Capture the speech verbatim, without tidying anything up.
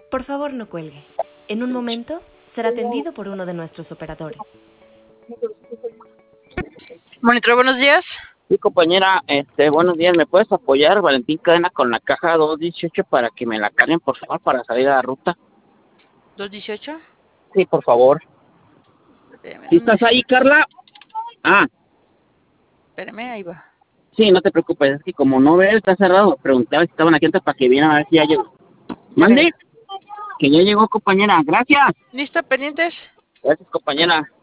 Por favor, no cuelgue. En un momento será atendido por uno de nuestros operadores. Monitor, buenos días. Sí, compañera, este, buenos días. ¿Me puedes apoyar, Valentín Cadena, con la caja dos dieciocho para que me la carguen, por favor, para salir a la ruta? ¿dos dieciocho? Sí, por favor. Espérame, ¿Sí ¿dónde estás ahí, está? Carla? Ah, Espérame, ahí va. sí, no te preocupes. Es que como no veo, está cerrado. Preguntaba si estaban aquí antes para que vieran a ver si ya llegó. ¿Mande? Ok. Que ya llegó, compañera. Gracias. ¿Listo, pendientes? Gracias, compañera.